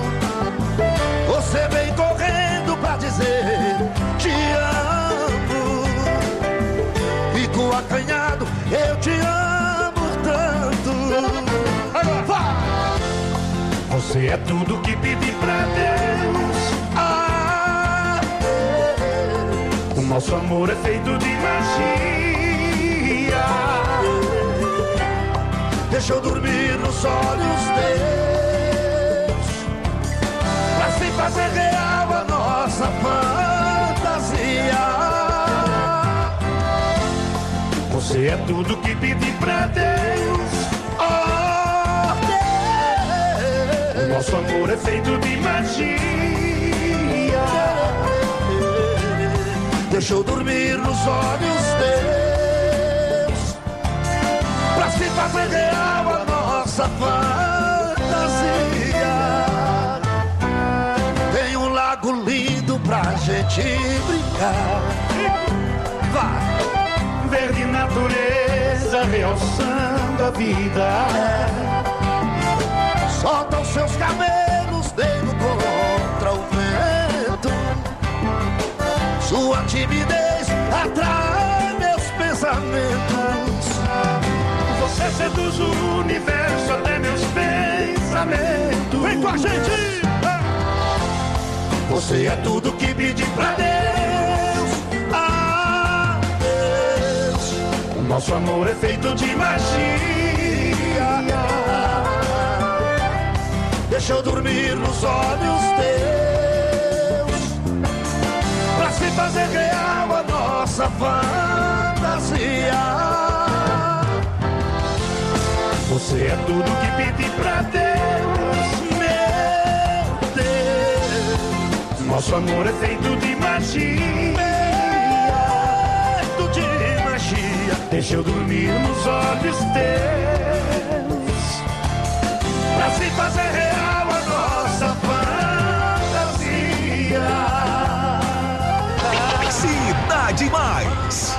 Você vem correndo pra dizer te amo, fico acanhado, eu te amo tanto. Agora, você é tudo que pedi pra Deus. Ah, o nosso amor é feito de magia. Deixa eu dormir nos olhos teus, pra se fazer real a nossa fantasia. Você é tudo que pedi pra Deus. Oh, Deus. O nosso amor é feito de magia. Deixa eu dormir nos olhos teus, pra se fazer real a nossa fantasia. Tem um lago lindo pra gente brincar. Vai, verde natureza realçando a vida. Solta os seus cabelos, dedo contra o vento. Sua timidez atrai meus pensamentos. Você seduz o universo até meus pensamentos. Vem com a gente! Você é tudo que pedi pra Deus. Ah, Deus. O nosso amor é feito de magia. Deixa eu dormir nos olhos teus, pra se fazer real a nossa fantasia. Você é tudo que pedi pra Deus, meu Deus. Nosso amor é feito de magia, feito de magia. Deixa eu dormir nos olhos teus, pra se fazer real a nossa fantasia. Cidade Mais.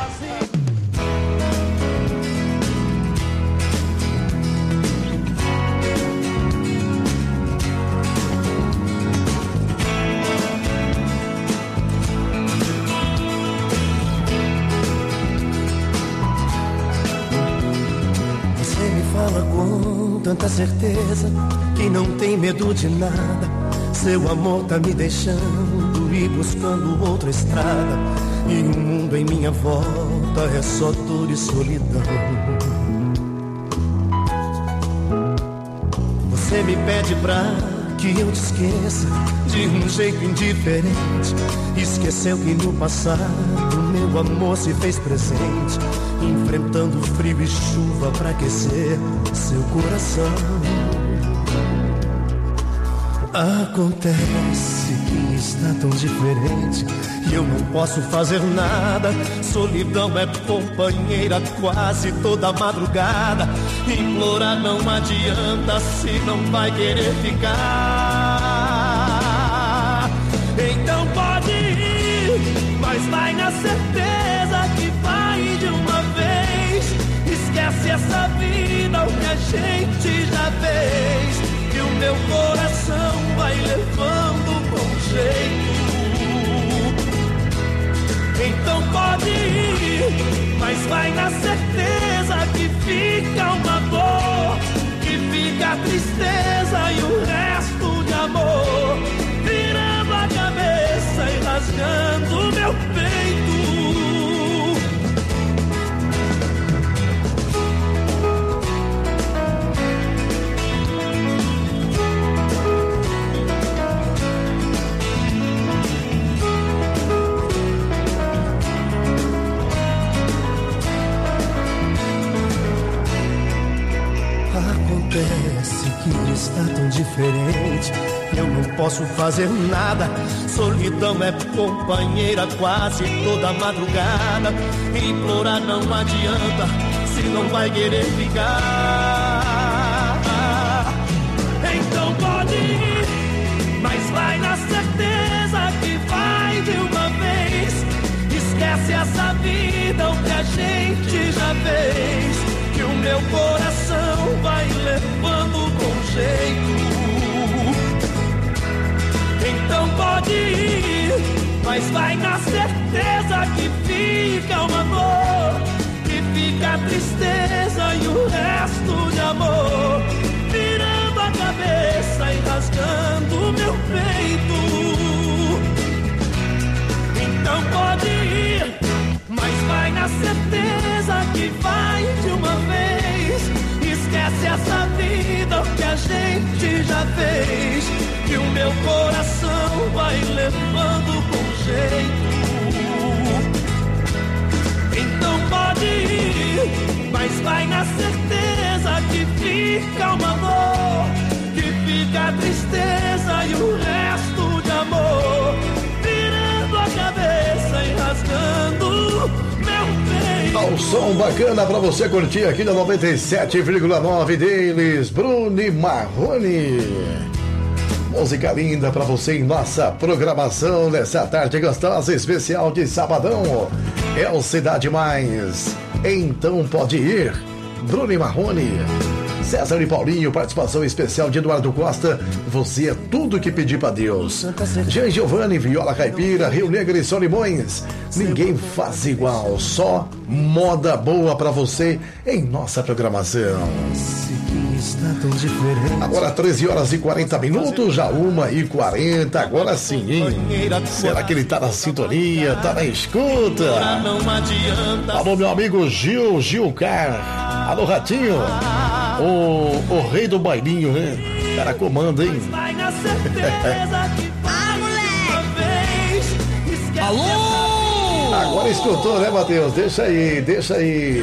Você me fala com tanta certeza que não tem medo de nada. Seu amor tá me deixando ir buscando outra estrada, e o mundo em minha volta é só dor e solidão. Você me pede pra que eu te esqueça de um jeito indiferente. Esqueceu que no passado meu amor se fez presente, enfrentando frio e chuva pra aquecer seu coração. Acontece que está tão diferente e eu não posso fazer nada. Solidão é companheira quase toda madrugada. Implorar não adianta se não vai querer ficar. Então pode ir, mas vai na certeza que vai de uma vez. Esquece essa vida, o que a gente já fez, que o meu coração vai levando com jeito. Então pode ir, mas vai na certeza que fica uma dor, que fica a tristeza e o resto de amor, virando a cabeça e rasgando meu peito. Acontece que está tão diferente, eu não posso fazer nada. Solidão é companheira quase toda madrugada. Implorar não adianta se não vai querer ficar. Então pode ir, mas vai na certeza que vai de uma vez. Esquece essa vida, o que a gente já fez, que o meu coração vai levando com jeito. Então pode ir, mas vai na certeza que fica uma dor, que fica a tristeza e o resto de amor, virando a cabeça e rasgando meu peito. Então pode ir, mas vai na certeza que vai de uma vez. Esquece essa vida, o que a gente já fez, que o meu coração vai levando com jeito. Então pode ir, mas vai na certeza que fica uma dor, que fica a tristeza e o resto de amor, virando a cabeça e rasgando meu peito. Ao som bacana pra você curtir aqui na noventa e sete vírgula nove deles, Bruno e Marrone. Música linda pra você em nossa programação nessa tarde gostosa, especial de sabadão. É o Cidade Mais. Então pode ir, Bruno e Marrone. César e Paulinho, participação especial de Eduardo Costa. Você é tudo que pedir pra Deus. Jean Giovanni, Viola Caipira, Rio Negro e Solimões. Ninguém faz igual, só moda boa pra você em nossa programação. Agora treze horas e quarenta minutos, já uma e quarenta, agora sim, hein? Será que ele tá na sintonia, tá na escuta? Alô, meu amigo Gil, Gilcar. Alô, Ratinho. O, o rei do bailinho, né? O cara comanda, hein? Ah, moleque! Alô! Agora escutou, né, Matheus? Deixa aí, deixa aí.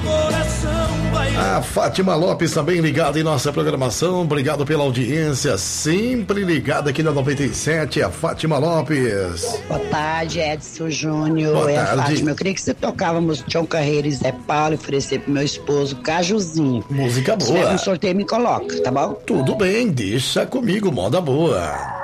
A Fátima Lopes também ligada em nossa programação. Obrigado pela audiência, sempre ligada aqui na noventa e sete, a Fátima Lopes. Boa tarde, Edson Júnior. Boa é a tarde. Fátima. Eu queria que você tocávamos Tião Carreiro e Zé Paulo e oferecer pro meu esposo Cajuzinho. Música Se tiver boa. um sorteio, me coloca, tá bom? Tudo bem, deixa comigo, moda boa.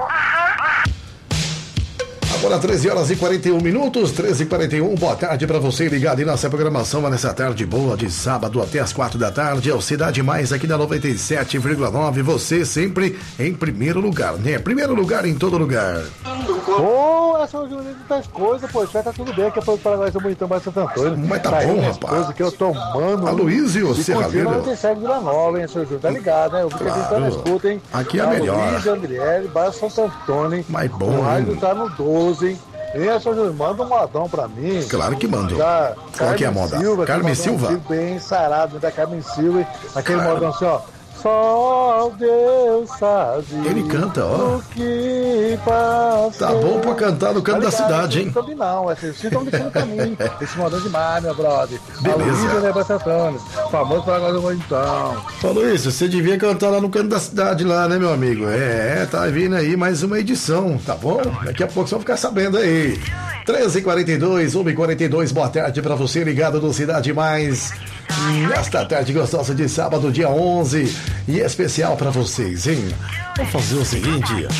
Agora treze horas e quarenta e um minutos, treze e quarenta e um, boa tarde pra você ligado em nossa programação nessa tarde boa de sábado até as quatro da tarde, é o Cidade Mais aqui na noventa e sete vírgula nove, você sempre em primeiro lugar, né? Primeiro lugar em todo lugar. Ô, essa hoje não das coisas, pô, já tá tudo bem, que é para o Paraguai São Bonitão, mais Santo Antônio. Mas tá bom, rapaz. Que eu tomando. Aloysio Serralheiro. noventa e sete Vila Nova, hein, seu Júlio, tá ligado, né? Eu vi que a gente tá na escuta, hein? Aqui é a melhor. Aloysio, Andriele, Bairro Santo Antônio, hein? Mais bom. O rádio tá no doze, hein? E seu Júlio, manda um modão pra mim. Claro que mando. Da Qual que é a moda? Silva, Carmen que mandou um Silva? filho bem sarado, da Carmen Silva, hein? Aquele Claro. modão assim, ó. Só Deus sabe. Ele canta, ó. O que passei. Tá bom pra cantar no canto da cidade, hein? Não soube não, vocês estão deixando pra mim. Esse mandou demais, meu brother. Beleza. Alô, Antônio, famoso para agora do então. Falou isso, você devia cantar lá no canto da cidade lá, né, meu amigo? É, tá vindo aí mais uma edição, tá bom? Daqui a pouco vocês vão ficar sabendo aí. treze e quarenta e dois, uma e quarenta e dois, boa tarde pra você ligado no Cidade Mais. Nesta tarde gostosa de sábado, dia onze, e especial pra vocês, hein? Vamos fazer o seguinte,